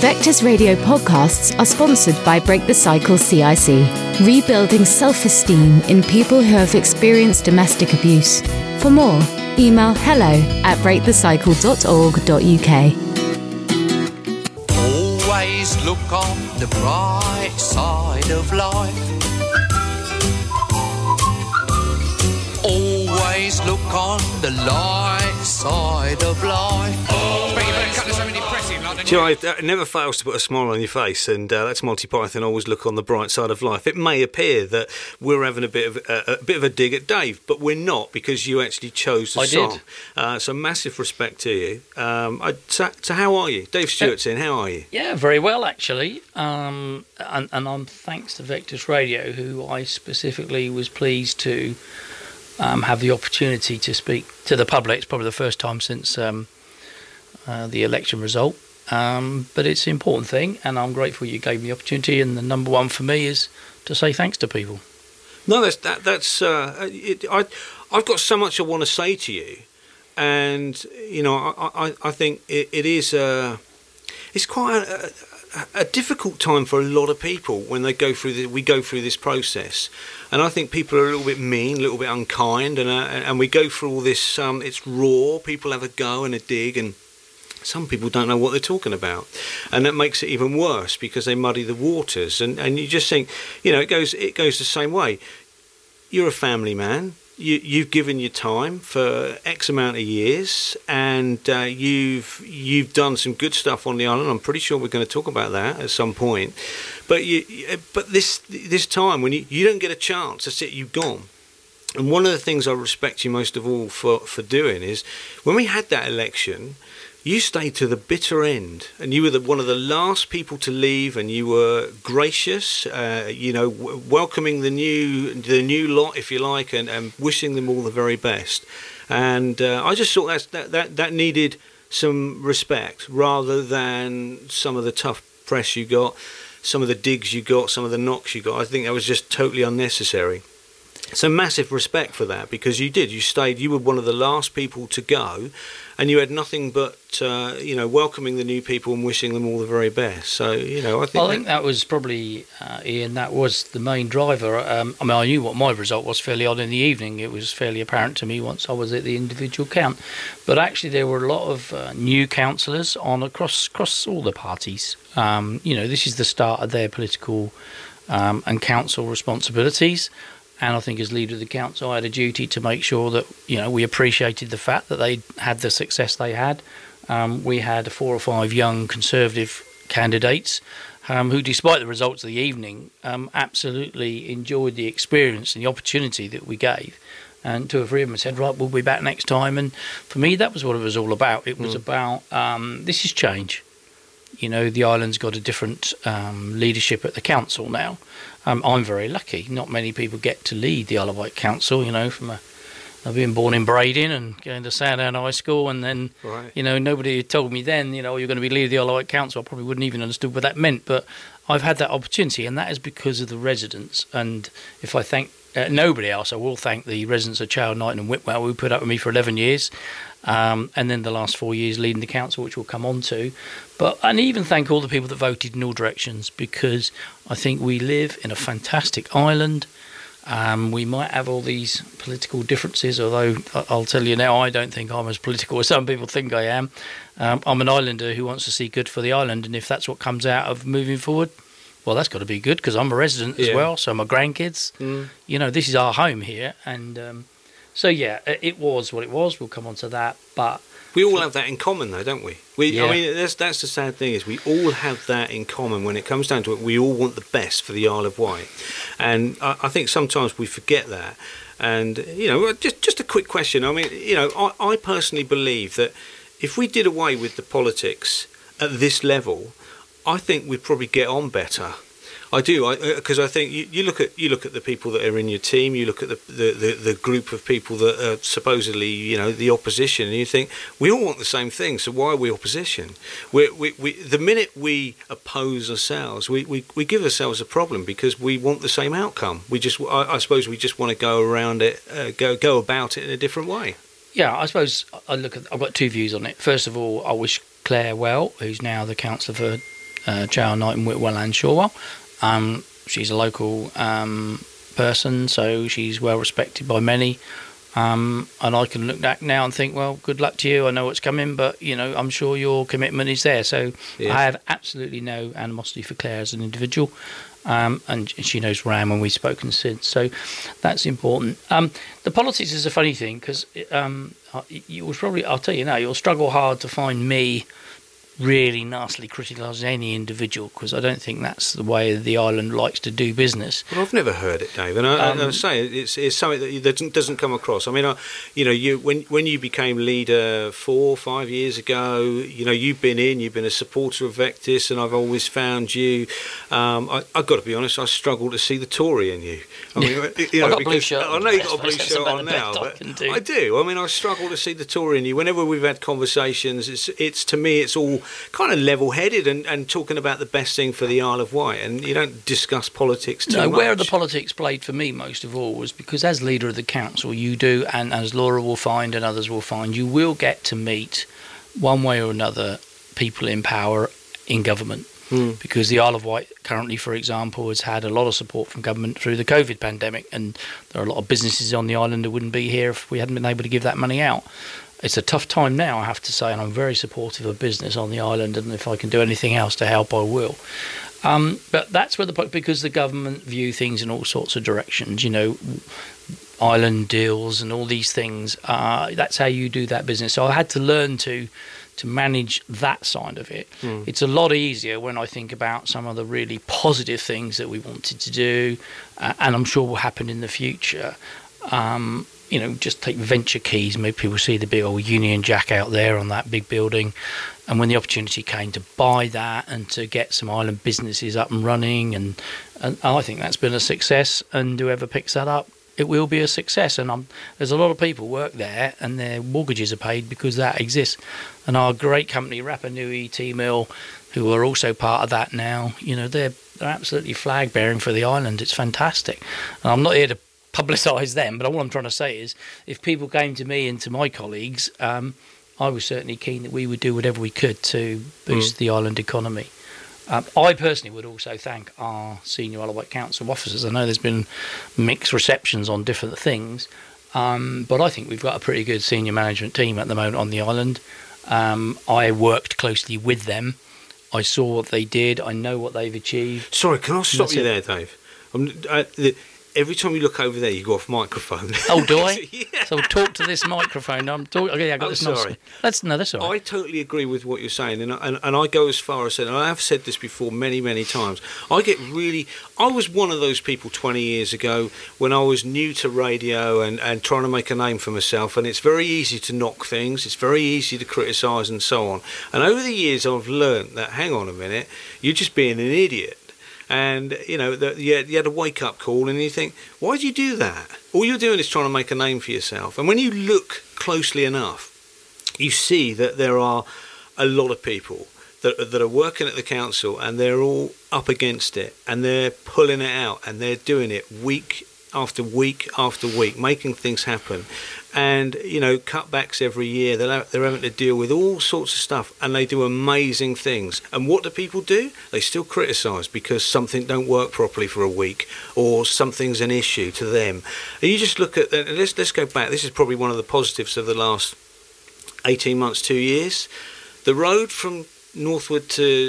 Vectors Radio podcasts are sponsored by Break the Cycle CIC, rebuilding self-esteem in people who have experienced domestic abuse. For more, email hello@breakthecycle.org.uk. Always look on the bright side of life. Always look on the light side of life. Do you know, it never fails to put a smile on your face, and that's Monty Python. Always look on the bright side of life. It may appear that we're having a bit of a dig at Dave, but we're not, because you actually chose the song. So massive respect to you. So how are you? Dave Stewart's in. How are you? Yeah, very well actually. And I'm thanks to Vectors Radio, who I specifically was pleased to have the opportunity to speak to the public. It's probably the first time since the election result. But it's an important thing, and I'm grateful you gave me the opportunity. And the number one for me is to say thanks to people. No, I've got so much I want to say to you, and you know, I think it is it's quite a difficult time for a lot of people when they go through we go through this process, and I think people are a little bit mean, a little bit unkind, and we go through all this. It's raw. People have a go and a dig, and some people don't know what they're talking about, and that makes it even worse because they muddy the waters. And you just think, you know, it goes the same way. You're a family man. You've given your time for X amount of years, and you've done some good stuff on the island. I'm pretty sure we're going to talk about that at some point. But this time when you don't get a chance, that's it. You've gone. And one of the things I respect you most of all for doing is when we had that election, you stayed to the bitter end, and you were one of the last people to leave, and you were gracious, welcoming the new lot, if you like, and wishing them all the very best. And I just thought that needed some respect, rather than some of the tough press you got, some of the digs you got, some of the knocks you got. I think that was just totally unnecessary. So massive respect for that, because you stayed, you were one of the last people to go, and you had nothing but, welcoming the new people and wishing them all the very best. So, I think that was probably, Ian, that was the main driver. I knew what my result was fairly odd in the evening. It was fairly apparent to me once I was at the individual count. But actually there were a lot of new councillors across all the parties. This is the start of their political and council responsibilities. And I think as leader of the council, I had a duty to make sure that, we appreciated the fact that they had the success they had. We had 4 or 5 young Conservative candidates who, despite the results of the evening, absolutely enjoyed the experience and the opportunity that we gave. And 2 or 3 of them said, right, we'll be back next time. And for me, that was what it was all about. It was about, this is change. The island's got a different leadership at the council now. I'm very lucky. Not many people get to lead the Isle of Wight Council, I've been born in Brading and going to Sandown High School, and then, right. Nobody had told me then, you're going to be leader of the Isle of Wight Council. I probably wouldn't even understood what that meant, but I've had that opportunity, and that is because of the residents. And if I thank nobody else, I will thank the residents of Chowd, Knighton and Whitwell, who put up with me for 11 years. And then the last 4 years leading the council, which we'll come on to. And even thank all the people that voted in all directions, because I think we live in a fantastic island. We might have all these political differences, although I'll tell you now, I don't think I'm as political as some people think I am. I'm an islander who wants to see good for the island, and if that's what comes out of moving forward, well, that's got to be good, because I'm a resident as well, so my grandkids. This is our home here, and... So yeah, it was what it was. We'll come on to that, but we all have that in common, though, don't we? I mean, that's the sad thing, is we all have that in common. When it comes down to it, we all want the best for the Isle of Wight, and I think sometimes we forget that. And just a quick question. I mean, I personally believe that if we did away with the politics at this level, I think we'd probably get on better. I do, because I think you look at the people that are in your team. You look at the group of people that are supposedly the opposition, and you think we all want the same thing. So why are we opposition? We the minute we oppose ourselves, we give ourselves a problem, because we want the same outcome. I suppose we just want to go around it, go about it in a different way. Yeah, I suppose I've got 2 views on it. First of all, I wish Claire well, who's now the councillor for Chow Knight in Whitwell and Shorewell. She's a local person, so she's well respected by many. And I can look back now and think, well, good luck to you. I know what's coming, but I'm sure your commitment is there. So yes. I have absolutely no animosity for Claire as an individual, and she knows Ram when we've spoken since. So that's important. The politics is a funny thing because I'll tell you now, you'll struggle hard to find me really nastily criticising any individual, because I don't think that's the way the island likes to do business. Well, I've never heard it, Dave, and I say it's something that doesn't come across. I mean, when you became leader 4 or 5 years ago, you've been a supporter of Vectis, and I've always found you. I've got to be honest, I struggle to see the Tory in you. I mean, I've got a blue shirt. I know you've got a blue shirt on now, but I do. I mean, I struggle to see the Tory in you. Whenever we've had conversations, it's to me, it's all kind of level-headed and talking about the best thing for the Isle of Wight, and you don't discuss politics too much. Where the politics played for me most of all was because as leader of the council, you do, and as Laura will find and others will find, you will get to meet one way or another people in power in government. Because the Isle of Wight currently, for example, has had a lot of support from government through the COVID pandemic, and there are a lot of businesses on the island that wouldn't be here if we hadn't been able to give that money out. It's a tough time now, I have to say, and I'm very supportive of business on the island, and if I can do anything else to help, I will. But that's where because the government view things in all sorts of directions, island deals and all these things. That's how you do that business. So I had to learn to manage that side of it. It's a lot easier when I think about some of the really positive things that we wanted to do, and I'm sure will happen in the future. Just take Venture Keys. Maybe people see the big old Union Jack out there on that big building. And when the opportunity came to buy that and to get some island businesses up and running, and I think that's been a success. And whoever picks that up, it will be a success. And there's a lot of people work there and their mortgages are paid because that exists. And our great company, Rapa Nui Tea Mill, who are also part of that now, they're absolutely flag bearing for the island. It's fantastic. And I'm not here to publicise them, but what I'm trying to say is if people came to me and to my colleagues, I was certainly keen that we would do whatever we could to boost the island economy. I personally would also thank our senior Isle of Wight Council officers. I know there's been mixed receptions on different things, but I think we've got a pretty good senior management team at the moment on the island. I worked closely with them. I saw what they did. I know what they've achieved. Sorry, can I stop you there, Dave? Every time you look over there, you go off microphone. Oh, do I? Yeah. So talk to this microphone. I'm talking. Okay, I got this. Sorry. That's all right. I totally agree with what you're saying, and I go as far as saying, and I have said this before many, many times. I was one of those people 20 years ago when I was new to radio and trying to make a name for myself, and it's very easy to knock things. It's very easy to criticise and so on. And over the years, I've learnt that, hang on a minute, you're just being an idiot. And you had a wake-up call, and you think, why do you do that? All you're doing is trying to make a name for yourself. And when you look closely enough, you see that there are a lot of people that are working at the council, and they're all up against it, and they're pulling it out, and they're doing it week after week after week, making things happen. And cutbacks every year, they're having to deal with all sorts of stuff, and they do amazing things. And what do people do? They still criticise because something don't work properly for a week, or something's an issue to them. And you just look at let's go back. This is probably one of the positives of the last 18 months, 2 years. The road from Northwood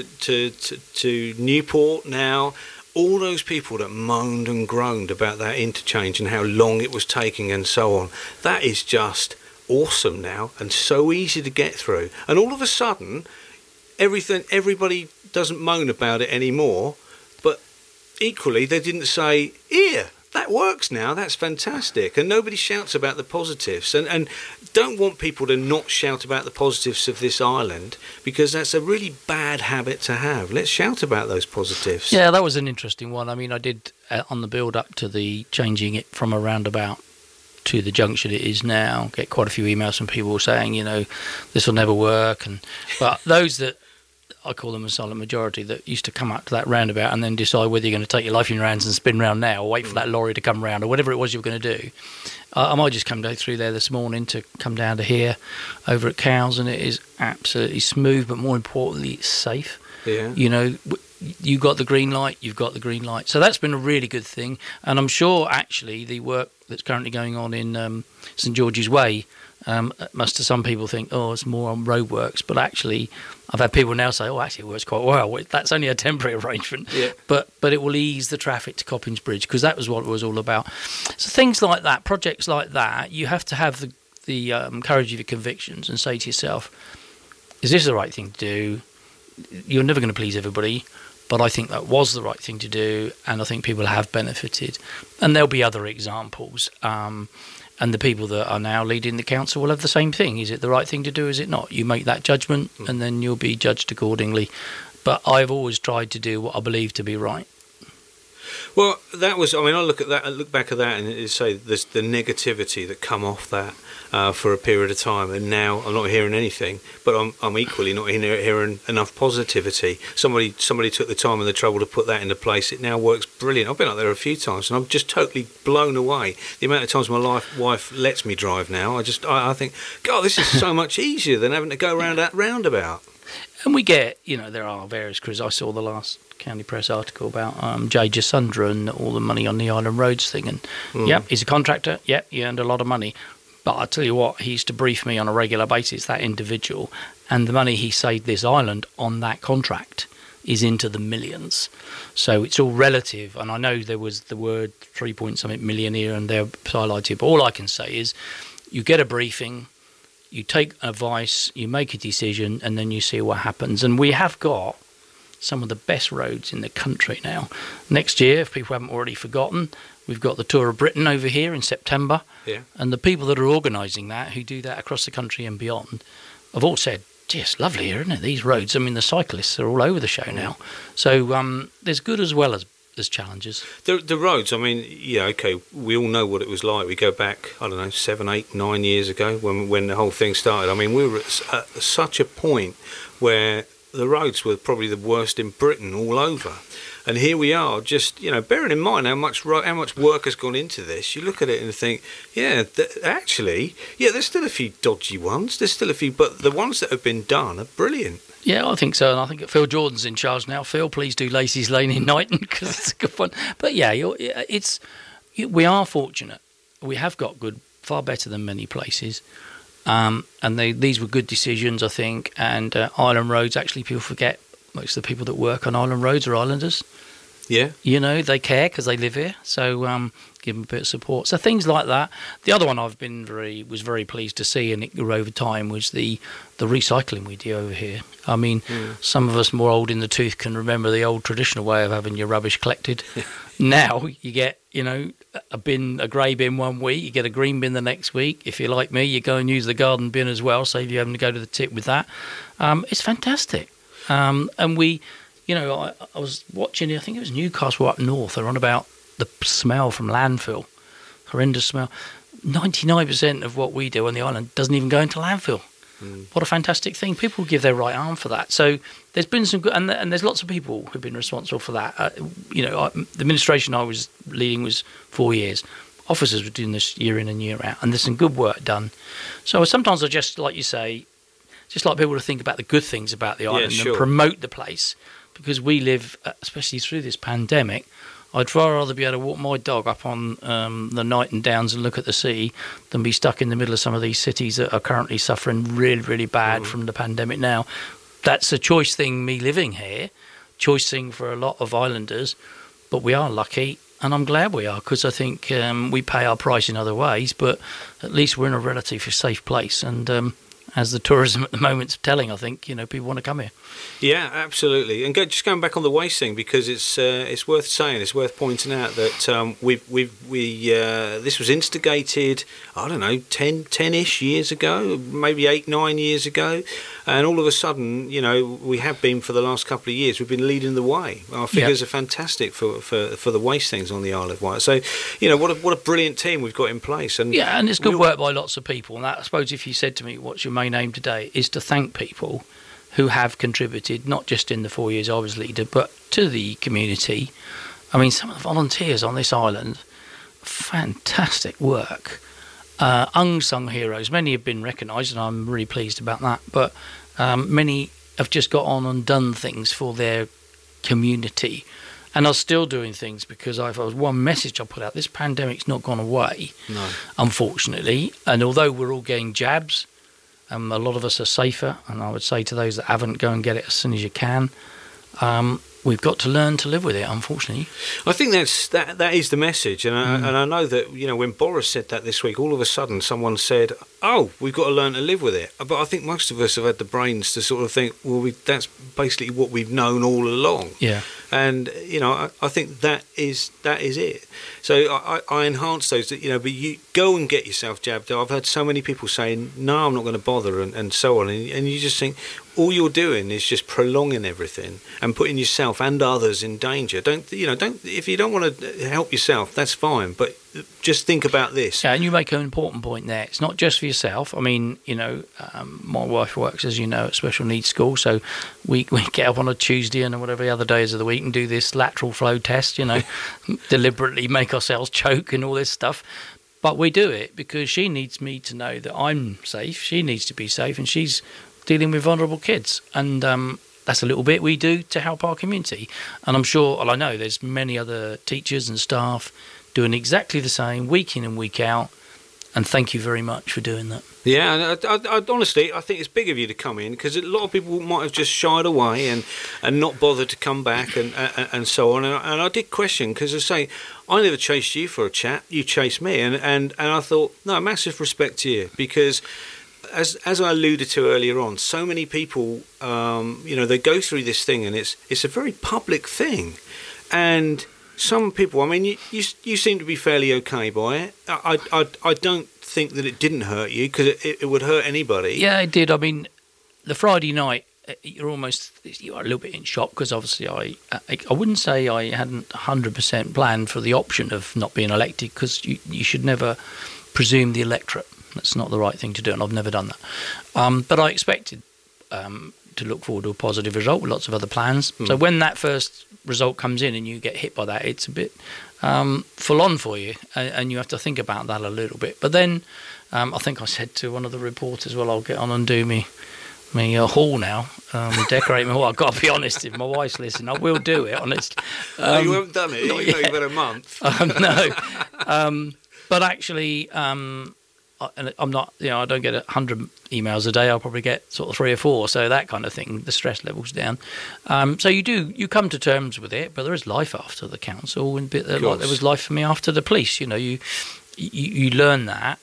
to Newport now. All those people that moaned and groaned about that interchange and how long it was taking and so on, that is just awesome now and so easy to get through. And all of a sudden, everybody doesn't moan about it anymore, but equally they didn't say, here, that works now, that's fantastic. And nobody shouts about the positives. And don't want people to not shout about the positives of this island, because that's a really bad habit to have. Let's shout about those positives. Yeah, that was an interesting one. I mean, I did, on the build-up to the changing it from a roundabout to the junction it is now, get quite a few emails from people saying, this will never work. But those that, I call them a silent majority, that used to come up to that roundabout and then decide whether you're going to take your life in your hands and spin round now, or wait for that lorry to come round, or whatever it was you were going to do. I might just come down through there this morning to come down to here over at Cowes, and it is absolutely smooth, but more importantly, it's safe. Yeah. You know, you got the green light, you've got the green light. So that's been a really good thing. And I'm sure, actually, the work that's currently going on in St George's Way, must to some people think, oh, it's more on roadworks. But actually, I've had people now say, oh, actually, it works quite well. That's only a temporary arrangement. Yeah. But it will ease the traffic to Coppins Bridge, because that was what it was all about. So things like that, projects like that, you have to have the courage of your convictions and say to yourself, is this the right thing to do? You're never going to please everybody, but I think that was the right thing to do, and I think people have benefited. And there'll be other examples. And the people that are now leading the council will have the same thing. Is it the right thing to do? Is it not? You make that judgment, and then you'll be judged accordingly. But I've always tried to do what I believe to be right. Well, that was. I mean, I look back at that, and say there's the negativity that come off that for a period of time, and now I'm not hearing anything. But I'm equally not hearing enough positivity. Somebody took the time and the trouble to put that into place. It now works brilliant. I've been up there a few times, and I'm just totally blown away. The amount of times my wife lets me drive now, I think, God, this is so much easier than having to go around that roundabout. And we get, there are various crews. I saw the last County Press article about Jay Jasundra and all the money on the Island Roads thing. And, he's a contractor. Yep, he earned a lot of money. But I tell you what, he used to brief me on a regular basis, that individual. And the money he saved this island on that contract is into the millions. So it's all relative. And I know there was the word 3-point-something million here and there highlighted. But all I can say is you get a briefing, you take advice, you make a decision, and then you see what happens. And we have got some of the best roads in the country now. Next year, if people haven't already forgotten, we've got the Tour of Britain over here in September. Yeah. And the people that are organising that, who do that across the country and beyond, have all said, gee, it's lovely here, isn't it? These roads, I mean, the cyclists are all over the show now. So there's good as well as challenges. The roads, I mean, okay, we all know what it was like. We go back, 7, 8, 9 years ago when the whole thing started. I mean, we were at such a point where the roads were probably the worst in Britain all over. And here we are, just, bearing in mind how much work has gone into this, you look at it and think, there's still a few dodgy ones, there's still a few, but the ones that have been done are brilliant. Yeah, I think so, and I think Phil Jordan's in charge now. Phil, please do Lacey's Lane in Knighton, because it's a good one. But we are fortunate. We have got good, far better than many places. And these were good decisions, I think. And Island Roads, actually, people forget most of the people that work on Island Roads are islanders. Yeah. They care because they live here. So give them a bit of support. So things like that. The other one I've been was very pleased to see, and it grew over time, was the recycling we do over here. I mean, some of us more old in the tooth can remember the old traditional way of having your rubbish collected. Now you get, a grey bin one week, you get a green bin the next week. If you're like me, you go and use the garden bin as well, save you having to go to the tip with that. It's fantastic. And we, I was watching, I think it was Newcastle up north, they're on about the smell from landfill. Horrendous smell. 99% of what we do on the island doesn't even go into landfill. What a fantastic thing. People give their right arm for that. So there's been some good, and there's lots of people who've been responsible for that. The administration I was leading was 4 years. Officers were doing this year in and year out, and there's some good work done. So sometimes I just, like you say, just like people to think about the good things about the island and promote the place, because we live, especially through this pandemic, I'd far rather be able to walk my dog up on the Knighton Downs and look at the sea than be stuck in the middle of some of these cities that are currently suffering really, really bad from the pandemic now. That's a choice thing, me living here, choice thing for a lot of islanders, but we are lucky, and I'm glad we are, because I think we pay our price in other ways, but at least we're in a relatively safe place, and as the tourism at the moment's telling, I think, people want to come here. Yeah, absolutely. And just going back on the waste thing, because it's worth saying, it's worth pointing out that this was instigated, 10-ish years ago, maybe 8-9 years ago, and all of a sudden, we have been for the last couple of years, we've been leading the way. Our figures are fantastic for the waste things on the Isle of Wight. So, what a brilliant team we've got in place. And and it's good work by lots of people. And that, I suppose, if you said to me, what's your main aim today, is to thank people who have contributed, not just in the 4 years I was leader, but to the community. I mean, some of the volunteers on this island, fantastic work. Unsung heroes, many have been recognised, and I'm really pleased about that, but many have just got on and done things for their community and are still doing things, because I've one message I put out: this pandemic's not gone away, No. unfortunately. And although we're all getting jabs, a lot of us are safer, and I would say to those that haven't, go and get it as soon as you can. We've got to learn to live with it, unfortunately. I think that is the message, and I know that, you know, when Boris said that this week, all of a sudden someone said, "Oh, we've got to learn to live with it." But I think most of us have had the brains to sort of think, well, that's basically what we've known all along. Yeah. And you know, I think that is it. So I enhance those, you know. But you go and get yourself jabbed. I've heard so many people saying, "No, I'm not going to bother," and so on. And you just think, all you're doing is just prolonging everything and putting yourself and others in danger. Don't if you don't want to help yourself, that's fine. But just think about this. Yeah, and you make an important point there. It's not just for yourself. I mean, you know, my wife works, as you know, at special needs school, so we get up on a Tuesday and whatever the other days of the week and do this lateral flow test, you know, deliberately make ourselves choke and all this stuff. But we do it because she needs me to know that I'm safe. She needs to be safe, and she's dealing with vulnerable kids. And that's a little bit we do to help our community. And I'm sure, well, I know there's many other teachers and staff doing exactly the same week in and week out. And thank you very much for doing that. Yeah, and I honestly, I think it's big of you to come in, because a lot of people might have just shied away and not bothered to come back and so on. And I did question, because I say, I never chased you for a chat, you chased me. And I thought, no, massive respect to you, because as I alluded to earlier on, so many people, you know, they go through this thing, and it's a very public thing. And some people, I mean, you seem to be fairly okay by it. I don't think that it didn't hurt you, because it would hurt anybody. Yeah, it did. I mean, the Friday night, you are a little bit in shock, because obviously I wouldn't say I hadn't 100% planned for the option of not being elected, because you should never presume the electorate. That's not the right thing to do, and I've never done that. But I expected to look forward to a positive result with lots of other plans. So when that first result comes in and you get hit by that, it's a bit full on for you, and you have to think about that a little bit. But then I think I said to one of the reporters, well, I'll get on and do me hall now, decorate my hall. I've got to be honest, if my wife's listening, I will do it, honest. No, you haven't done it. You know, you've had a month. No. But actually, I'm not, you know, I don't get 100 emails a day. I'll probably get sort of 3 or 4. So that kind of thing, the stress level's down. So you come to terms with it, but there is life after the council, and like there was life for me after the police. You know, you learn that.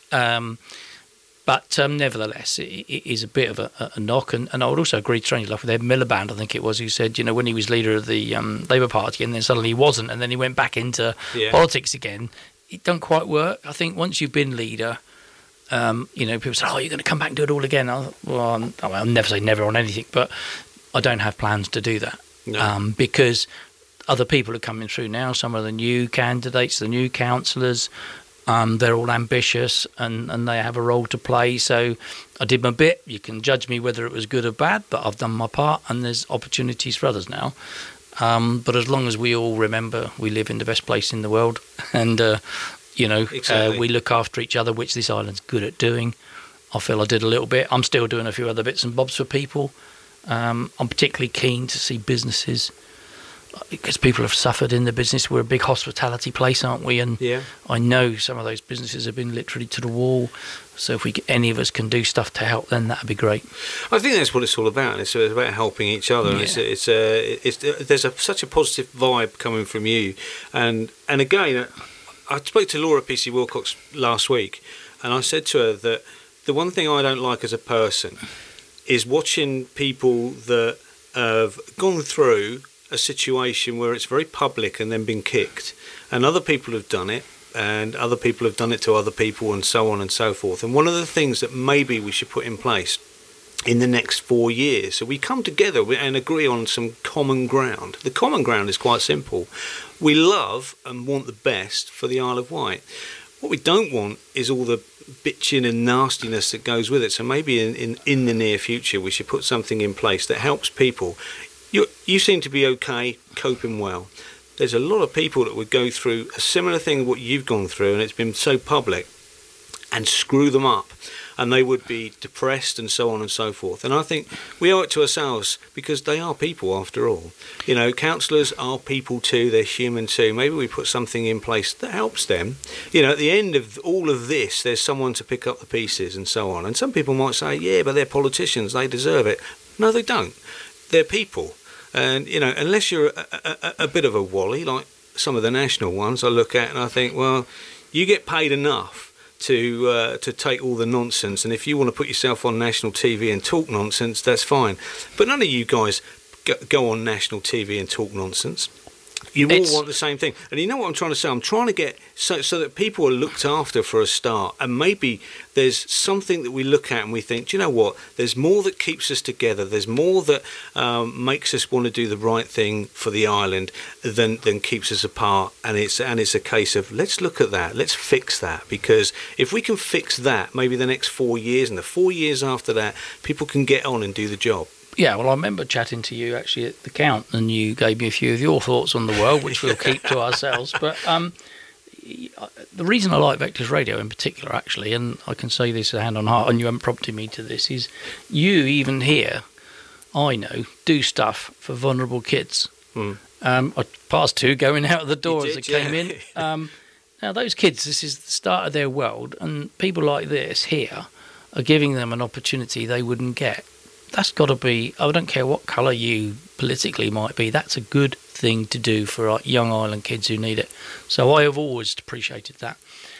But nevertheless, it is a bit of a knock. And I would also agree, strangely enough, with Ed Miliband, I think it was, who said, you know, when he was leader of the Labour Party, and then suddenly he wasn't, and then he went back into politics again, it don't quite work. I think once you've been leader, you know, people say, "Oh, you're going to come back and do it all again." I'll never say never on anything, but I don't have plans to do that. No. Because other people are coming through now. Some of the new candidates, the new councillors, they're all ambitious and they have a role to play. So I did my bit. You can judge me whether it was good or bad, but I've done my part, and there's opportunities for others now. But as long as we all remember we live in the best place in the world, and you know, exactly. We look after each other, which this island's good at doing. I feel I did a little bit. I'm still doing a few other bits and bobs for people. I'm particularly keen to see businesses, because people have suffered in the business. We're a big hospitality place, aren't we? And I know some of those businesses have been literally to the wall. So if any of us can do stuff to help, then that'd be great. I think that's what it's all about. It's about helping each other. Yeah. There's such a positive vibe coming from you. And again, I spoke to Laura P.C. Wilcox last week, and I said to her that the one thing I don't like as a person is watching people that have gone through a situation where it's very public and then been kicked, and other people have done it, and other people have done it to other people, and so on and so forth. And one of the things that maybe we should put in place in the next 4 years, so we come together and agree on some common ground. The common ground is quite simple. We love and want the best for the Isle of Wight. What we don't want is all the bitching and nastiness that goes with it. So maybe in the near future we should put something in place that helps people. You seem to be okay, coping well. There's a lot of people that would go through a similar thing to what you've gone through, and it's been so public. and screw them up, and they would be depressed and so on and so forth. And I think we owe it to ourselves, because they are people after all. You know, counsellors are people too, they're human too. Maybe we put something in place that helps them. You know, at the end of all of this, there's someone to pick up the pieces and so on. And some people might say, yeah, but they're politicians, they deserve it. No, they don't. They're people. And, you know, unless you're a bit of a wally, like some of the national ones I look at and I think, well, you get paid enough to take all the nonsense, and if you want to put yourself on national TV and talk nonsense, that's fine. But none of you guys go on national TV and talk nonsense. You all want the same thing. And you know what I'm trying to say? I'm trying to get so that people are looked after for a start. And maybe there's something that we look at and we think, do you know what? There's more that keeps us together. There's more that makes us want to do the right thing for the island than keeps us apart. And it's a case of, let's look at that. Let's fix that. Because if we can fix that, maybe the next 4 years and the 4 years after that, people can get on and do the job. Yeah, well, I remember chatting to you actually at the Count, and you gave me a few of your thoughts on the world, which we'll keep to ourselves. But the reason I like Vectors Radio in particular, actually, and I can say this hand on heart, and you haven't prompted me to this, is you even here, I know, do stuff for vulnerable kids. I passed two going out of the door as I came in. Now, those kids, this is the start of their world, and people like this here are giving them an opportunity they wouldn't get. That's got to be, I don't care what colour you politically might be, that's a good thing to do for our young island kids who need it. So I have always appreciated that.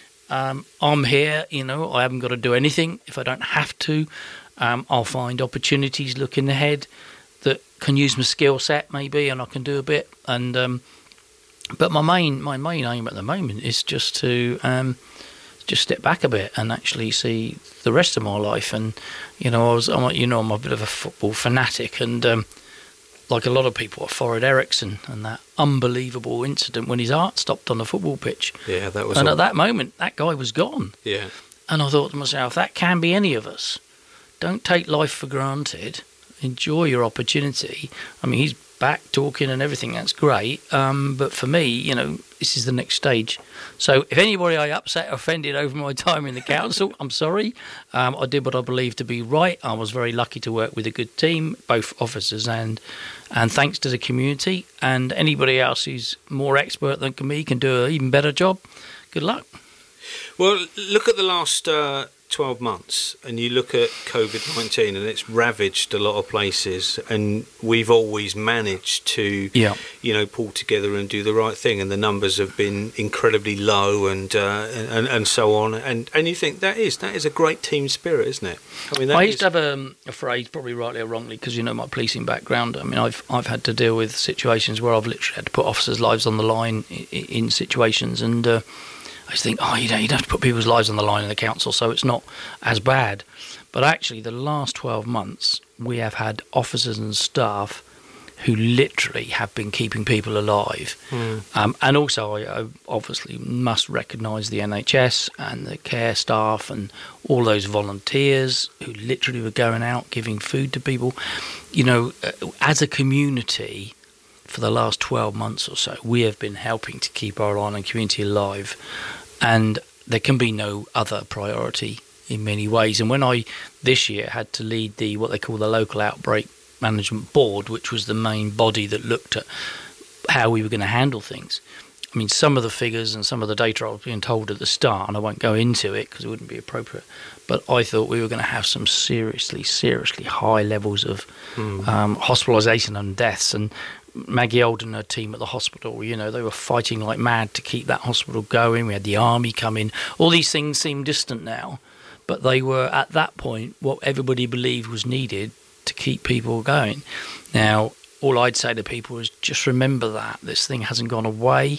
I'm here, you know, I haven't got to do anything. If I don't have to, I'll find opportunities looking ahead that can use my skill set maybe, and I can do a bit. And but my main aim at the moment is just to just step back a bit and actually see the rest of my life. And I'm a bit of a football fanatic, and like a lot of people, Forrad Eriksson and that unbelievable incident when his heart stopped on the football pitch. Yeah, that was. And at that moment, that guy was gone. Yeah. And I thought to myself, that can be any of us. Don't take life for granted. Enjoy your opportunity. I mean, he's back talking and everything. That's great. But for me, this is the next stage. So if anybody I upset or offended over my time in the council, I'm sorry. I did what I believed to be right. I was very lucky to work with a good team, both officers and thanks to the community. And anybody else who's more expert than me can do an even better job. Good luck. Well, look at the last 12 months and you look at COVID-19 and it's ravaged a lot of places, and we've always managed to pull together and do the right thing, and the numbers have been incredibly low and so on, and you think that is a great team spirit, isn't it? I mean, I used to have a phrase, probably rightly or wrongly, because my policing background. I mean, I've had to deal with situations where I've literally had to put officers' lives on the line in situations, and I just think, you don't have to put people's lives on the line in the council, so it's not as bad. But actually, the last 12 months, we have had officers and staff who literally have been keeping people alive. And also, I obviously must recognise the NHS and the care staff and all those volunteers who literally were going out giving food to people. As a community, for the last 12 months or so, we have been helping to keep our island community alive, and there can be no other priority in many ways. And when I this year had to lead what they call the local outbreak management board, which was the main body that looked at how we were going to handle things, I mean, some of the figures and some of the data I was being told at the start, and I won't go into it because it wouldn't be appropriate, but I thought we were going to have some seriously high levels of hospitalisation and deaths. And Maggie Old and her team at the hospital, they were fighting like mad to keep that hospital going. We had the army come in. All these things seem distant now, but they were at that point what everybody believed was needed to keep people going. Now, all I'd say to people is just remember that this thing hasn't gone away.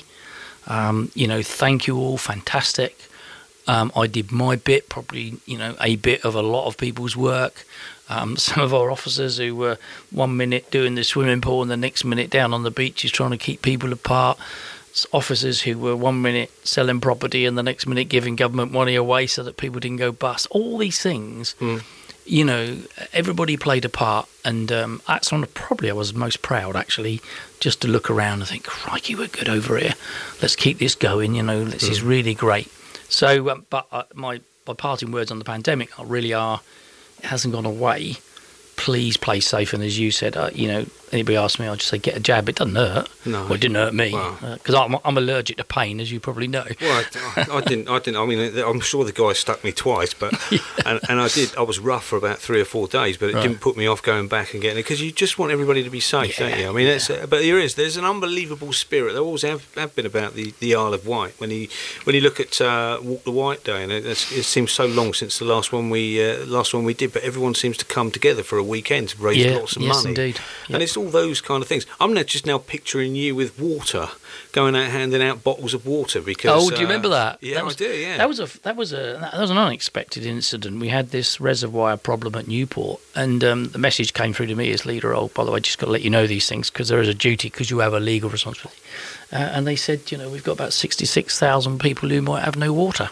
Thank you all, fantastic. I did my bit, probably, a bit of a lot of people's work. Some of our officers who were 1 minute doing the swimming pool and the next minute down on the beaches trying to keep people apart. Officers who were 1 minute selling property and the next minute giving government money away so that people didn't go bust. All these things, everybody played a part. And that's one of probably I was most proud, actually, just to look around and think, crikey, we're good over here. Let's keep this going, this is really great. So, but my my parting words on the pandemic really are, it hasn't gone away. Please play safe. And as you said, anybody asks me, I'll just say get a jab. It doesn't hurt. No. Well, it didn't hurt me because I'm allergic to pain, as you probably know. Well, I didn't. I mean, I'm sure the guy stuck me twice, but and I did. I was rough for about 3 or 4 days, but it didn't put me off going back and getting it, because you just want everybody to be safe, don't you? I mean, but there's an unbelievable spirit. There always have been about the Isle of Wight. When you look at Walk the Wight Day, and it seems so long since the last one we did, but everyone seems to come together for a weekend to raise lots of money. Yes, indeed. And it's all those kind of things. I'm now picturing you with water, going out handing out bottles of water, because. Oh, do you remember that? Yeah, I do. Yeah. That was an unexpected incident. We had this reservoir problem at Newport, and the message came through to me as leader. Oh, by the way, just got to let you know these things, because there is a duty, because you have a legal responsibility. And they said, we've got about 66,000 people who might have no water.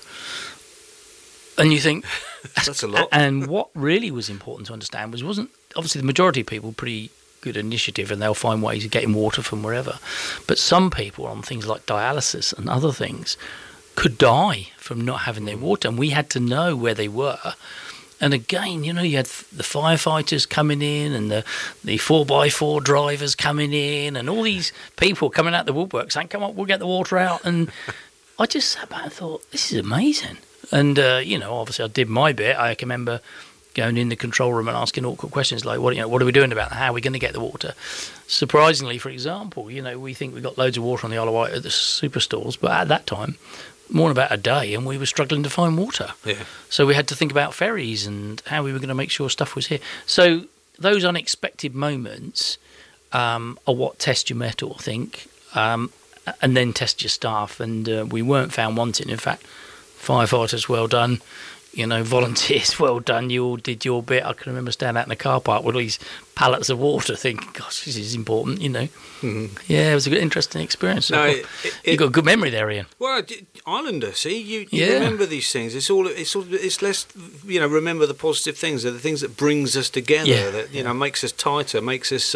And you think that's a lot. And what really was important to understand wasn't obviously the majority of people pretty good initiative, and they'll find ways of getting water from wherever. But some people on things like dialysis and other things could die from not having their water, and we had to know where they were. And again, you had the firefighters coming in, and the 4x4 drivers coming in, and all these people coming out the woodwork saying, "Come on, we'll get the water out." And I just sat back and thought, this is amazing. And, obviously I did my bit. I can remember going in the control room and asking awkward questions like, what are we doing about that? How are we going to get the water? Surprisingly, for example, we think we got loads of water on the Isle of Wight at the superstores, but at that time, more than about a day, and we were struggling to find water. Yeah. So we had to think about ferries and how we were going to make sure stuff was here. So those unexpected moments are what test your mettle, I think, and then test your staff. And we weren't found wanting. In fact, firefighters, well done. Volunteers, well done. You all did your bit. I can remember standing out in the car park with all these pallets of water thinking, gosh, this is important, Mm-hmm. Yeah, it was a good, interesting experience. No, you've got a good memory there, Ian. Well, Islander, see, you remember these things. It's less, remember the positive things. They're the things that brings us together, that, makes us tighter, makes us,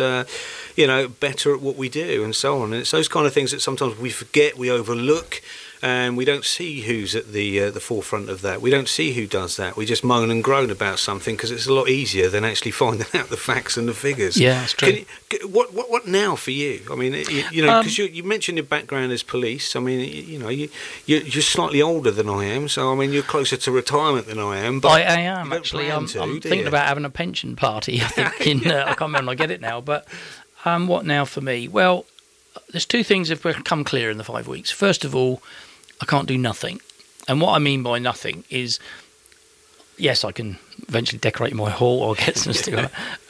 better at what we do, and so on. And it's those kind of things that sometimes we forget, we overlook. And we don't see who's at the forefront of that. We don't see who does that. We just moan and groan about something because it's a lot easier than actually finding out the facts and the figures. Yeah, that's true. What now for you? I mean, because you mentioned your background as police. I mean, you're slightly older than I am, so I mean, you're closer to retirement than I am. But I am actually. I'm thinking about having a pension party. I think I can't remember when I get it now. But what now for me? Well, there's two things that have become clear in the 5 weeks. First of all, I can't do nothing. And what I mean by nothing is, yes, I can eventually decorate my hall or get some stuff,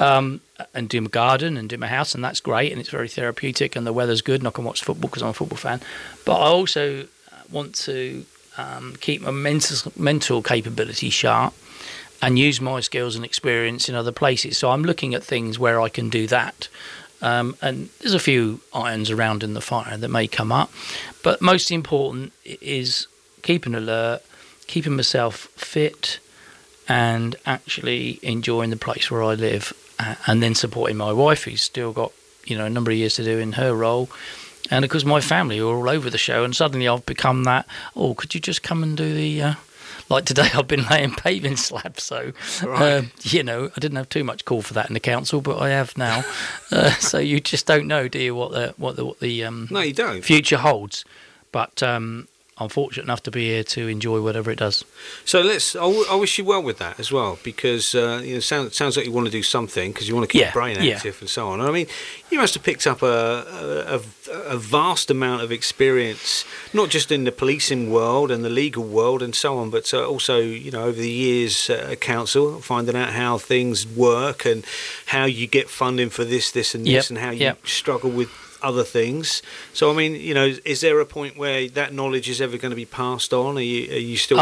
and do my garden and do my house, and that's great, and it's very therapeutic, and the weather's good, and I can watch football because I'm a football fan. But I also want to keep my mental capability sharp and use my skills and experience in other places. So I'm looking at things where I can do that. And there's a few irons around in the fire that may come up, but most important is keeping alert, keeping myself fit, and actually enjoying the place where I live, and then supporting my wife, who's still got a number of years to do in her role, and of course my family who are all over the show. And suddenly I've become that. Oh, could you just come and do the? Like today, I've been laying paving slabs, so I didn't have too much call for that in the council, but I have now. So you just don't know, do you, what the no, you don't. Future holds. But I'm fortunate enough to be here to enjoy whatever it does. So I wish you well with that as well, because sounds like you want to do something because you want to keep your brain active and so on. And I mean, you must have picked up a vast amount of experience, not just in the policing world and the legal world and so on, but also over the years at council, finding out how things work and how you get funding for this and this, and how you struggle with other things. So I mean, is there a point where that knowledge is ever going to be passed on? Are you still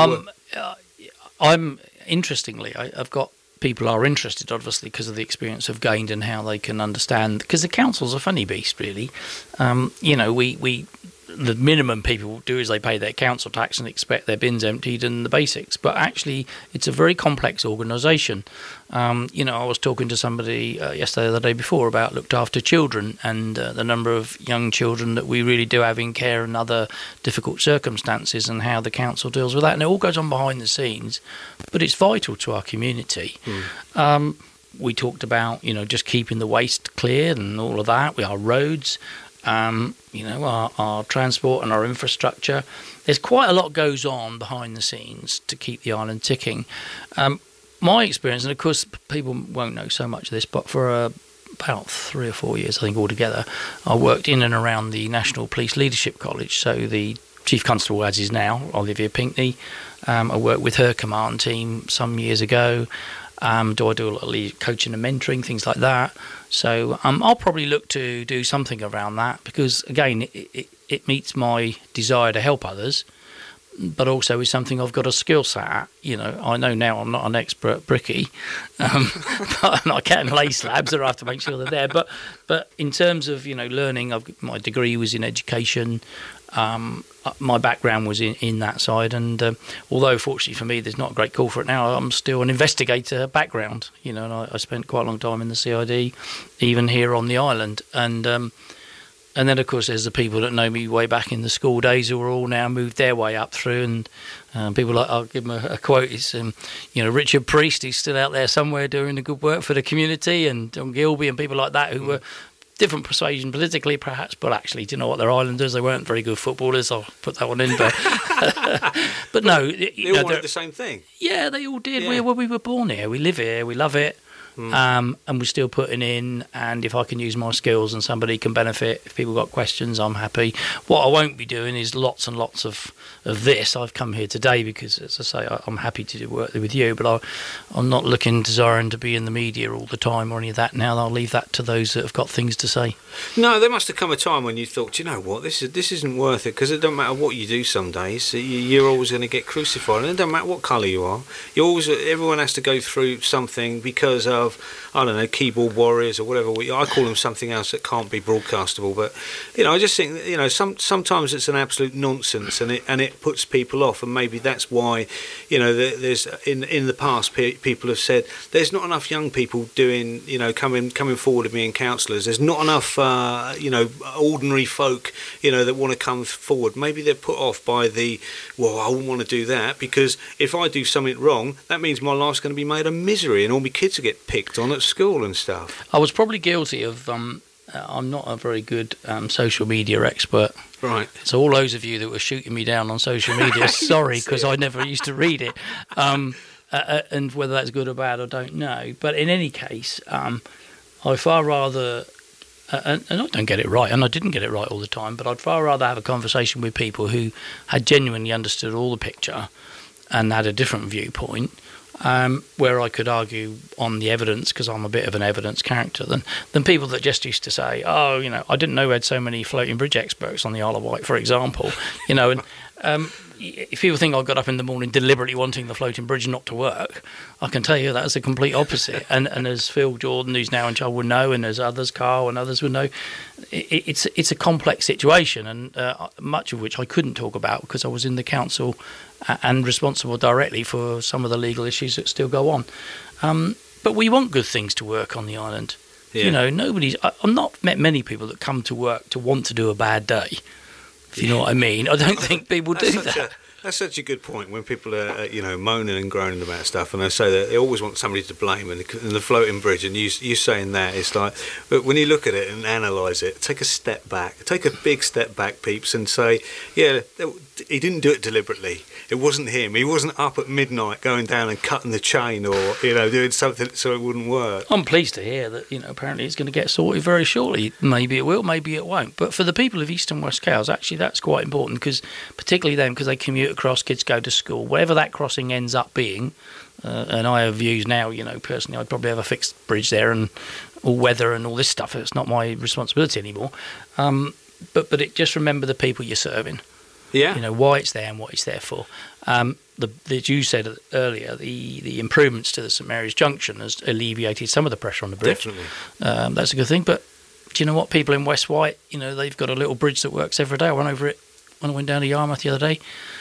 I'm interestingly, I've got people are interested, obviously, because of the experience I've gained and how they can understand, because the council's a funny beast, really. We the minimum people do is they pay their council tax and expect their bins emptied and the basics. But actually, it's a very complex organisation. I was talking to somebody yesterday or the day before about looked after children and the number of young children that we really do have in care and other difficult circumstances, and how the council deals with that. And it all goes on behind the scenes, but it's vital to our community. We talked about, just keeping the waste cleared and all of that. Our roads, our transport and our infrastructure. There's quite a lot goes on behind the scenes to keep the island ticking. My experience, and of course people won't know so much of this, but for about 3 or 4 years, I think altogether, I worked in and around the National Police Leadership College. So the Chief Constable, as is now, Olivia Pinkney, I worked with her command team some years ago. I do a lot of coaching and mentoring, things like that. So I'll probably look to do something around that because, again, it meets my desire to help others, but also is something I've got a skill set at. I know now I'm not an expert brickie, but I can lay slabs, or I have to make sure they're there. But in terms of, learning, my degree was in education. My background was in that side, and although fortunately for me there's not a great call for it now, I'm still an investigator background, and I spent quite a long time in the CID, even here on the island, and then of course there's the people that know me way back in the school days who are all now moved their way up through, and people like, I'll give them a quote, it's Richard Priest, who's still out there somewhere doing the good work for the community, and John Gilby and people like that who were different persuasion politically perhaps, but actually, do you know what, they're islanders, they weren't very good footballers, I'll put that one in, but no, they all wanted the same thing. Yeah, they all did. We were born here, we live here, we love it. And we're still putting in, and if I can use my skills and somebody can benefit, if people got questions, I'm happy. What I won't be doing is lots and lots of this. I've come here today because, as I say, I'm happy to do work with you, but I'm not desiring to be in the media all the time or any of that now. I'll leave that to those that have got things to say. No, there must have come a time when you thought, you know what, this isn't worth it, because it doesn't matter what you do some days, you're always going to get crucified, and it doesn't matter what colour you are. Everyone has to go through something because of, I don't know, keyboard warriors or whatever. I call them something else that can't be broadcastable. But I just think sometimes it's an absolute nonsense, and it puts people off. And maybe that's why there's in the past people have said there's not enough young people doing coming forward and being counsellors. There's not enough ordinary folk that want to come forward. Maybe they're put off by I wouldn't want to do that, because if I do something wrong, that means my life's going to be made a misery, and all my kids will get picked on at school and stuff. I was probably guilty of I'm not a very good social media expert. Right. So all those of you that were shooting me down on social media, sorry, because I never used to read it. And whether that's good or bad, I don't know. But in any case, I far rather, and I don't get it right, and I didn't get it right all the time, but I'd far rather have a conversation with people who had genuinely understood all the picture and had a different viewpoint, where I could argue on the evidence, because I'm a bit of an evidence character, than people that just used to say, I didn't know we had so many floating bridge experts on the Isle of Wight, for example, and if people think I got up in the morning deliberately wanting the floating bridge not to work, I can tell you that's the complete opposite. and as Phil Jordan, who's now in charge, would know, and as others, Carl and others would know, it's a complex situation, and much of which I couldn't talk about because I was in the council and responsible directly for some of the legal issues that still go on. But we want good things to work on the island. Yeah. I've not met many people that come to work to want to do a bad day. If you know what I mean. I don't think people do that. That's such a good point when people are, moaning and groaning about stuff, and they say that they always want somebody to blame, and the floating bridge, and you saying that, it's like, but when you look at it and analyse it, take a big step back, peeps, and say, yeah, he didn't do it deliberately. It wasn't him. He wasn't up at midnight going down and cutting the chain, or doing something so it wouldn't work. I'm pleased to hear that apparently it's going to get sorted very shortly. Maybe it will, maybe it won't. But for the people of East and West Cowes, actually that's quite important, because particularly them, because they commute across, kids go to school, whatever that crossing ends up being. And I have views now, personally I'd probably have a fixed bridge there and all weather and all this stuff. It's not my responsibility anymore. But it just remember the people you're serving. Yeah. Why it's there and what it's there for. As you said earlier, the improvements to the St Mary's Junction has alleviated some of the pressure on the bridge. Definitely. That's a good thing. But do you know what? People in West White, they've got a little bridge that works every day. I went over it when I went down to Yarmouth the other day.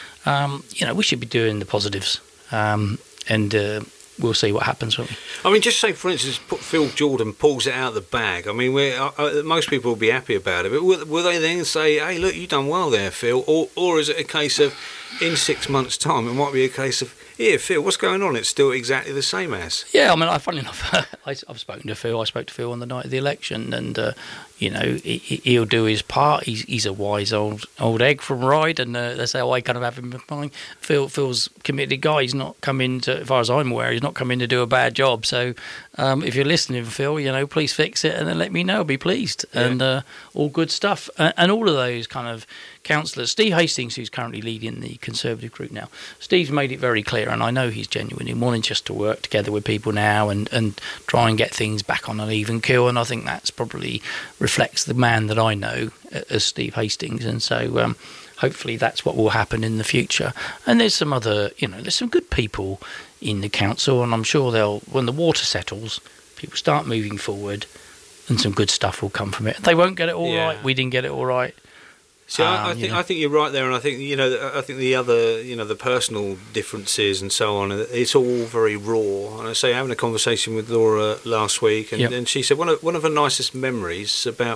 We should be doing the positives, and we'll see what happens, won't we? I mean, just say, for instance, Phil Jordan pulls it out of the bag. I mean, most people will be happy about it, but will they then say, hey, look, you've done well there, Phil? Or is it a case of, in 6 months' time, it might be a case of, yeah, Phil, what's going on? It's still exactly the same as. Yeah, I mean, funnily enough, I've spoken to Phil. I spoke to Phil on the night of the election, and he'll do his part. He's a wise old egg from Ryde, and that's how I kind of have him in mind. Phil's a committed guy. He's not come in to, as far as I'm aware, he's not come in to do a bad job. So if you're listening, Phil, please fix it and then let me know. I'll be pleased. Yeah. And all good stuff. And all of those kind of councillors. Steve Hastings, who's currently leading the Conservative group now, Steve's made it very clear, and I know he's genuine in wanting just to work together with people now and try and get things back on an even keel, and I think that's probably reflects the man that I know as Steve Hastings, and so hopefully that's what will happen in the future. And there's some other, there's some good people in the council, and I'm sure when the water settles, people start moving forward, and some good stuff will come from it. They won't get it all right. We didn't get it all right. So I think you're right there, and I think the other the personal differences and so on. It's all very raw. And I say having a conversation with Laura last week, and she said one of her nicest memories about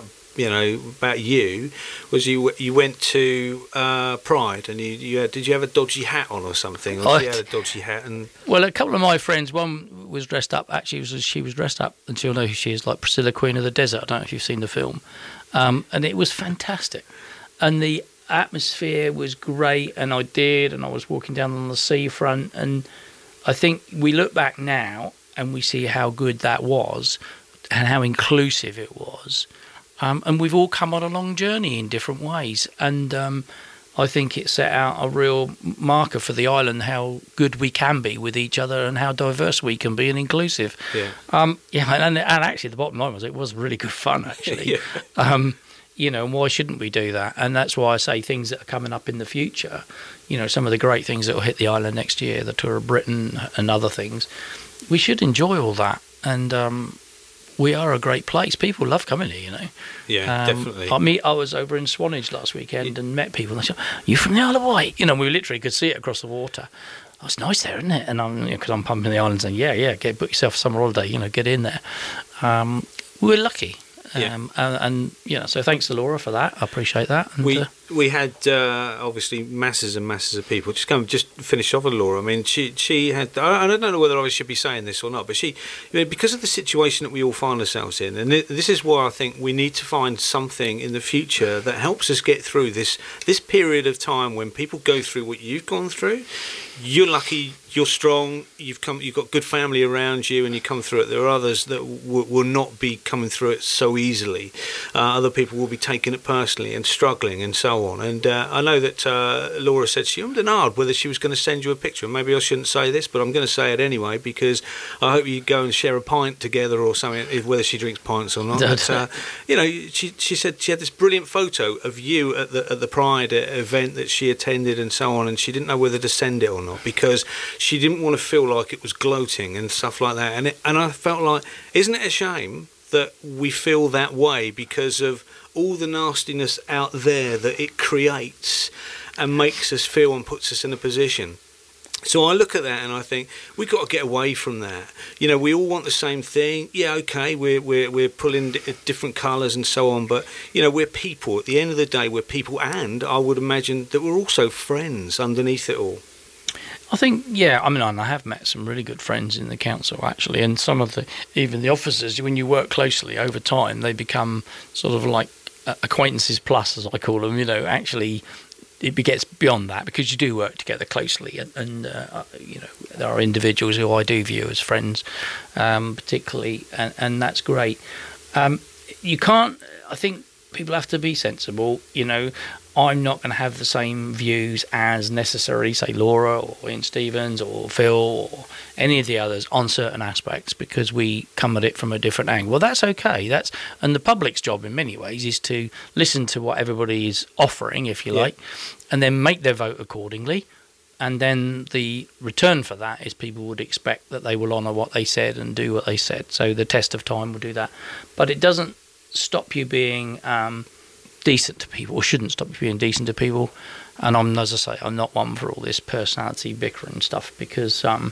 you was you went to Pride, and did you have a dodgy hat on or something? Or she had a dodgy hat, and well, a couple of my friends, one was dressed up. Actually, she was dressed up, and she'll know who she is, like Priscilla, Queen of the Desert. I don't know if you've seen the film, and it was fantastic. And the atmosphere was great, and I was walking down on the seafront, and I think we look back now and we see how good that was and how inclusive it was. And we've all come on a long journey in different ways, and I think it set out a real marker for the island, how good we can be with each other and how diverse we can be and inclusive. Yeah. And actually the bottom line was it was really good fun, actually. Yeah. And why shouldn't we do that? And that's why I say things that are coming up in the future, some of the great things that will hit the island next year, the Tour of Britain and other things, we should enjoy all that. And we are a great place. People love coming here, Yeah, definitely. I was over in Swanage last weekend and met people, and they said, you from the Isle of Wight? We literally could see it across the water. Oh, it's nice there, isn't it? And because I'm pumping the island saying, book yourself a summer holiday, get in there. We're lucky. So thanks to Laura for that. I appreciate that. And, we had obviously masses and masses of people. Just finish off with Laura. I mean, she had. I don't know whether I should be saying this or not, but she, because of the situation that we all find ourselves in, and this is why I think we need to find something in the future that helps us get through this period of time when people go through what you've gone through. You're lucky. You're strong. You've got good family around you, and you come through it. There are others that will not be coming through it so easily. Other people will be taking it personally and struggling and so on. And I know that Laura said she ummed and ahed whether she was going to send you a picture. Maybe I shouldn't say this, but I'm going to say it anyway because I hope you go and share a pint together or something. Whether she drinks pints or not. But, she said she had this brilliant photo of you at the Pride event that she attended and so on, and she didn't know whether to send it or not because she didn't want to feel like it was gloating and stuff like that. And I felt like, isn't it a shame that we feel that way because of all the nastiness out there that it creates and makes us feel and puts us in a position? So I look at that and I think we've got to get away from that. We all want the same thing. Yeah, okay, we're pulling different colours and so on, but we're people. At the end of the day, we're people, and I would imagine that we're also friends underneath it all. I think, I have met some really good friends in the council, actually, and some of even the officers, when you work closely over time, they become sort of like acquaintances plus, as I call them, actually it gets beyond that because you do work together closely, and there are individuals who I do view as friends, particularly, and that's great. You can't, I think people have to be sensible, I'm not going to have the same views as necessarily, say, Laura or Ian Stevens or Phil or any of the others on certain aspects because we come at it from a different angle. Well, that's okay. And the public's job in many ways is to listen to what everybody is offering, if you like, and then make their vote accordingly. And then the return for that is people would expect that they will honour what they said and do what they said. So the test of time will do that. But it doesn't stop you being decent to people, or shouldn't stop you being decent to people. And as I say, I'm not one for all this personality bickering stuff, because well,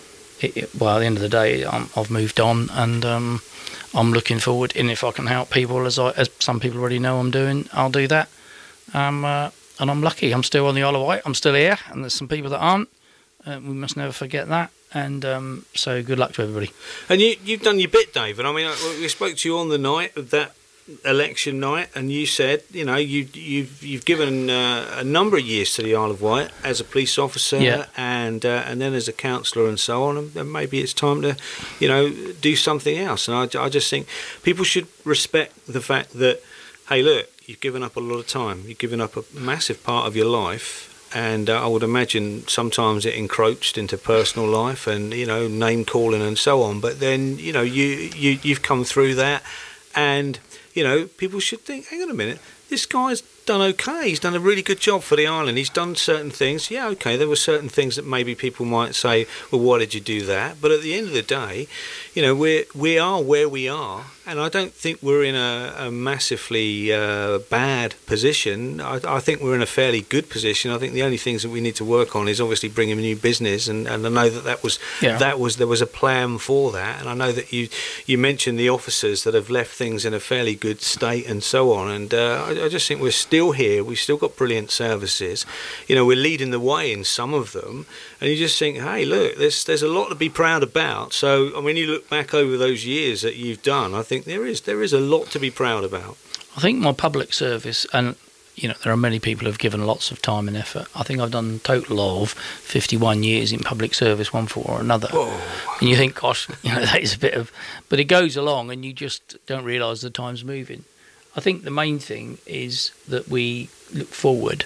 at the end of the day, I've moved on, and I'm looking forward. And if I can help people, as some people already know I'm doing, I'll do that. And I'm lucky. I'm still on the Isle of Wight. I'm still here, and there's some people that aren't. We must never forget that. And so good luck to everybody. And you've done your bit, David. I mean, we spoke to you on the night of that election night, and you said, you know, you've given a number of years to the Isle of Wight as a police officer, yeah, and then as a councillor and so on, and maybe it's time to, you know, do something else. And I just think people should respect the fact that, hey, look, you've given up a lot of time, you've given up a massive part of your life. And I would imagine sometimes it encroached into personal life and, you know, name calling and so on. But then, you know, you've come through that, and, you know, people should think, hang on a minute, this guy's done okay. He's done a really good job for the island. He's done certain things. Yeah, okay, there were certain things that maybe people might say, well, why did you do that? But at the end of the day, you know, we are where we are. And I don't think we're in a massively bad position. I think we're in a fairly good position. I think the only things that we need to work on is obviously bringing a new business, and I know there was a plan for that. And I know that you mentioned the officers that have left things in a fairly good state and so on. And I just think we're still here. We've still got brilliant services. You know, we're leading the way in some of them. And you just think, hey, look, there's a lot to be proud about. So when you look back over those years that you've done, I think there is a lot to be proud about. I think my public service, and you know, there are many people who have given lots of time and effort. I think I've done a total of 51 years in public service, one form or another. Whoa. And you think, gosh, you know, that is a bit of, but it goes along, and you just don't realise the time's moving. I think the main thing is that we look forward.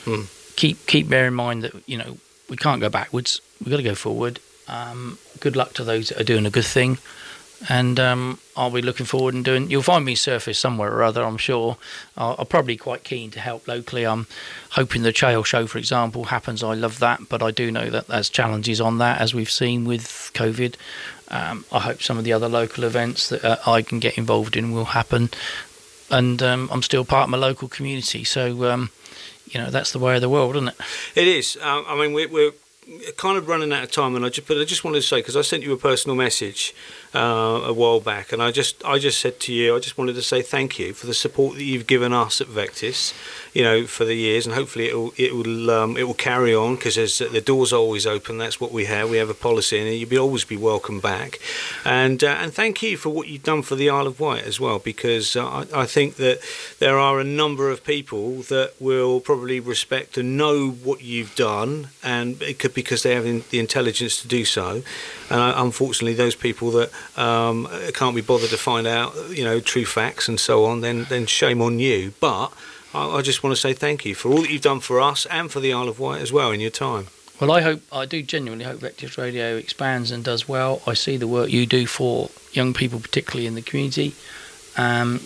Keep bear in mind that, you know, we can't go backwards. We've got to go forward. Good luck to those that are doing a good thing. And I'll be looking forward and doing. You'll find me surface somewhere or other, I'm sure. I'm probably quite keen to help locally. I'm hoping the Trail Show, for example, happens. I love that, but I do know that there's challenges on that, as we've seen with COVID. I hope some of the other local events that I can get involved in will happen. And I'm still part of my local community, so you know, that's the way of the world, isn't it? It is. I mean, we're kind of running out of time, and I just wanted to say, because I sent you a personal message a while back, and I just said to you, I just wanted to say thank you for the support that you've given us at Vectis, you know, for the years, and hopefully it will carry on, because the doors are always open. That's what we have. We have a policy, and you'll always be welcome back. And thank you for what you've done for the Isle of Wight as well, because I think that there are a number of people that will probably respect and know what you've done, and it could, because they have the intelligence to do so. And unfortunately, those people that can't be bothered to find out, you know, true facts and so on, then shame on you. But I just want to say thank you for all that you've done for us and for the Isle of Wight as well in your time. Well, I do genuinely hope Vectis Radio expands and does well. I see the work you do for young people, particularly in the community. And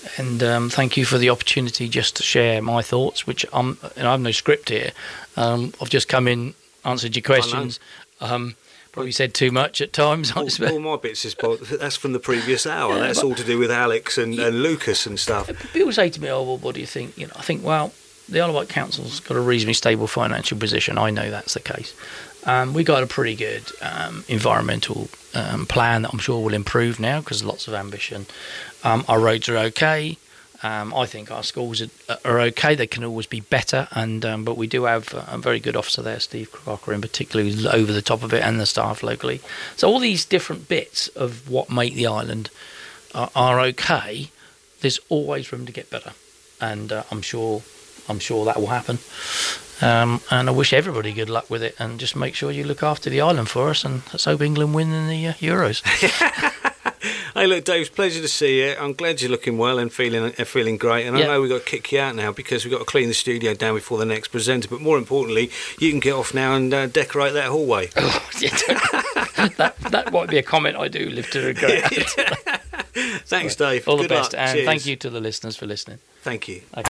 thank you for the opportunity just to share my thoughts, which I have no script here. I've just come in, answered your questions. Probably said too much at times. All my bits is that's from the previous hour. That's all to do with Alex and Lucas and stuff. People say to me, "Oh, well, what do you think?" You know, I think, well, the Isle of Wight Council's got a reasonably stable financial position. I know that's the case. We got a pretty good environmental plan that I'm sure will improve now, because lots of ambition. Our roads are okay. I think our schools are okay. They can always be better, but we do have a very good officer there, Steve Crocker in particular, who's over the top of it, and the staff locally. So all these different bits of what make the island are okay. There's always room to get better, and I'm sure that will happen. And I wish everybody good luck with it, and just make sure you look after the island for us, and let's hope England win in the Euros. Hey, look, Dave, it's a pleasure to see you. I'm glad you're looking well and feeling great. And I know we've got to kick you out now, because we've got to clean the studio down before the next presenter. But more importantly, you can get off now and decorate that hallway. That might be a comment I do live to regret. Thanks, Dave. All the Good best, luck. and Cheers. thank you to the listeners for listening. Thank you. Okay.